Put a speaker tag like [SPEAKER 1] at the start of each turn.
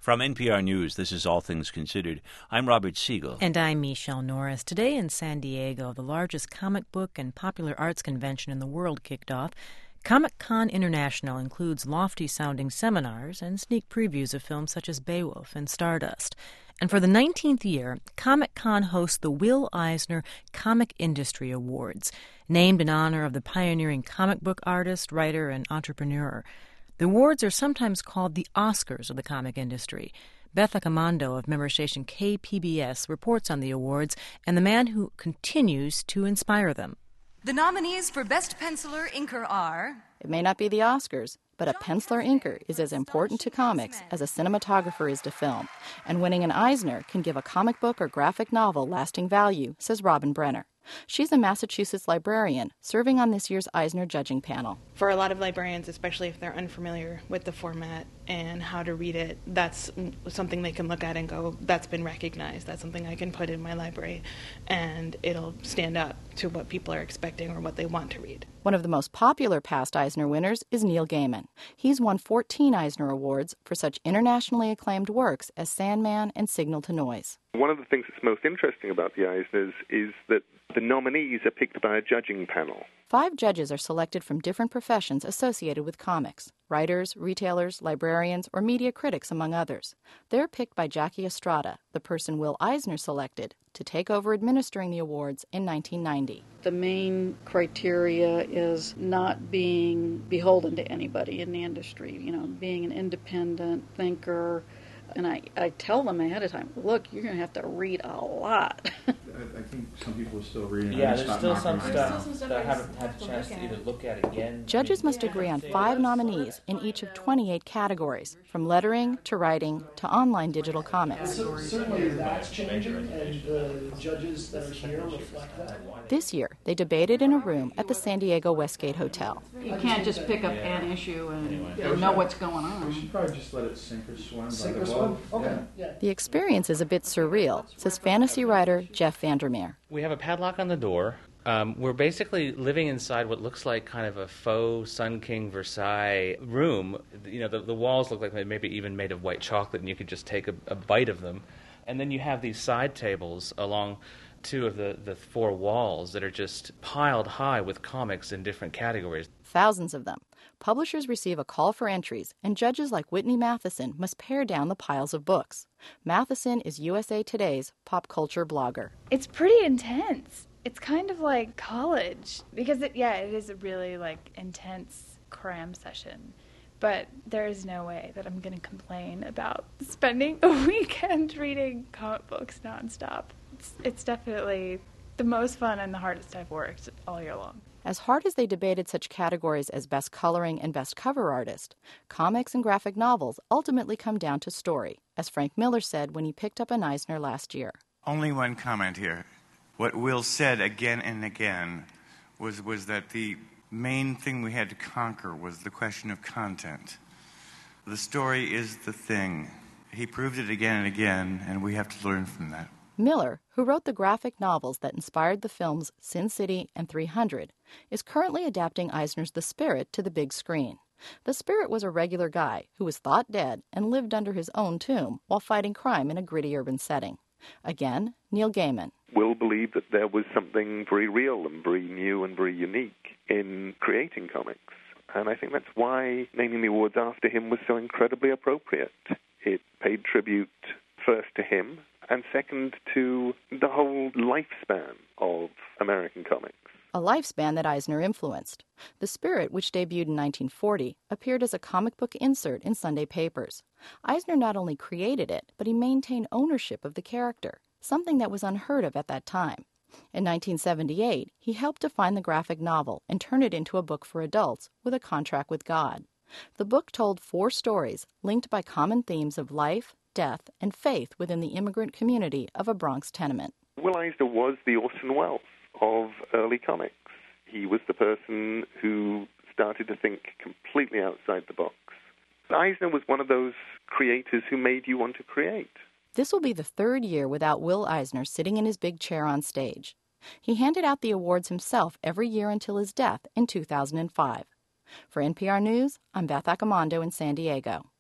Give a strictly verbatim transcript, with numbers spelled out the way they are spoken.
[SPEAKER 1] From N P R News, this is All Things Considered. I'm Robert Siegel.
[SPEAKER 2] And I'm Michelle Norris. Today in San Diego, the largest comic book and popular arts convention in the world kicked off. Comic-Con International includes lofty-sounding seminars and sneak previews of films such as Beowulf and Stardust. And for the nineteenth year, Comic-Con hosts the Will Eisner Comic Industry Awards, named in honor of the pioneering comic book artist, writer, and entrepreneur. The awards are sometimes called the Oscars of the comic industry. Beth Accomando of member station K P B S reports on the awards and the man who continues to inspire them.
[SPEAKER 3] The nominees for Best Penciler Inker are...
[SPEAKER 4] It may not be the Oscars, but a penciler inker is as important to comics as a cinematographer is to film. And winning an Eisner can give a comic book or graphic novel lasting value, says Robin Brenner. She's a Massachusetts librarian serving on this year's Eisner judging panel.
[SPEAKER 5] For a lot of librarians, especially if they're unfamiliar with the format and how to read it, that's something they can look at and go, that's been recognized. That's something I can put in my library, and it'll stand up to what people are expecting or what they want to read.
[SPEAKER 4] One of the most popular past Eisner winners is Neil Gaiman. He's won fourteen Eisner Awards for such internationally acclaimed works as Sandman and Signal to Noise.
[SPEAKER 6] One of the things that's most interesting about the Eisners is that the nominees are picked by a judging panel.
[SPEAKER 4] Five judges are selected from different professions associated with comics: writers, retailers, librarians, or media critics, among others. They're picked by Jackie Estrada, the person Will Eisner selected to take over administering the awards in nineteen ninety.
[SPEAKER 7] The main criteria is not being beholden to anybody in the industry, you know, being an independent thinker. And I, I tell them ahead of time, look, you're going to have to read a lot.
[SPEAKER 8] I, I think some people are still reading.
[SPEAKER 9] Yeah, there's still some stuff that I haven't had a chance to either look at again.
[SPEAKER 4] Judges must agree on five nominees in each of twenty-eight categories, from lettering to writing to online digital comics.
[SPEAKER 10] So certainly that's changing, and the judges that are here reflect that.
[SPEAKER 4] This year, they debated in a room at the San Diego Westgate Hotel.
[SPEAKER 7] You can't just pick up an issue and, and know what's going on.
[SPEAKER 8] We should probably just let it sink or swim.
[SPEAKER 10] Sink or swim? Okay. Yeah.
[SPEAKER 4] The experience is a bit surreal, says fantasy writer Jeff Vandermeer.
[SPEAKER 9] We have a padlock on the door. Um, we're basically living inside what looks like kind of a faux Sun King Versailles room. You know, the, the walls look like they maybe even made of white chocolate, and you could just take a, a bite of them. And then you have these side tables along two of the, the four walls that are just piled high with comics in different categories.
[SPEAKER 4] Thousands of them. Publishers receive a call for entries, and judges like Whitney Matheson must pare down the piles of books. Matheson is U S A Today's pop culture blogger.
[SPEAKER 11] It's pretty intense. It's kind of like college, because, it, yeah, it is a really, like, intense cram session. But there is no way that I'm going to complain about spending a weekend reading comic books nonstop. It's, it's definitely the most fun and the hardest I've worked all year long.
[SPEAKER 4] As hard as they debated such categories as Best Coloring and Best Cover Artist, comics and graphic novels ultimately come down to story, as Frank Miller said when he picked up an Eisner last year.
[SPEAKER 12] Only one comment here. What Will said again and again was, was that the main thing we had to conquer was the question of content. The story is the thing. He proved it again and again, and we have to learn from that.
[SPEAKER 4] Miller, who wrote the graphic novels that inspired the films Sin City and three hundred, is currently adapting Eisner's The Spirit to the big screen. The Spirit was a regular guy who was thought dead and lived under his own tomb while fighting crime in a gritty urban setting. Again, Neil Gaiman.
[SPEAKER 6] Will believed that there was something very real and very new and very unique in creating comics. And I think that's why naming the awards after him was so incredibly appropriate. It paid tribute first to him, and second to the whole lifespan of American comics.
[SPEAKER 4] A lifespan that Eisner influenced. The Spirit, which debuted in nineteen forty, appeared as a comic book insert in Sunday papers. Eisner not only created it, but he maintained ownership of the character, something that was unheard of at that time. In nineteen seventy-eight, he helped define the graphic novel and turn it into a book for adults with A Contract with God. The book told four stories linked by common themes of life, death, and faith within the immigrant community of a Bronx tenement.
[SPEAKER 6] Will Eisner was the Orson Welles of early comics. He was the person who started to think completely outside the box. Eisner was one of those creators who made you want to create.
[SPEAKER 4] This will be the third year without Will Eisner sitting in his big chair on stage. He handed out the awards himself every year until his death in two thousand five. For N P R News, I'm Beth Accomando in San Diego.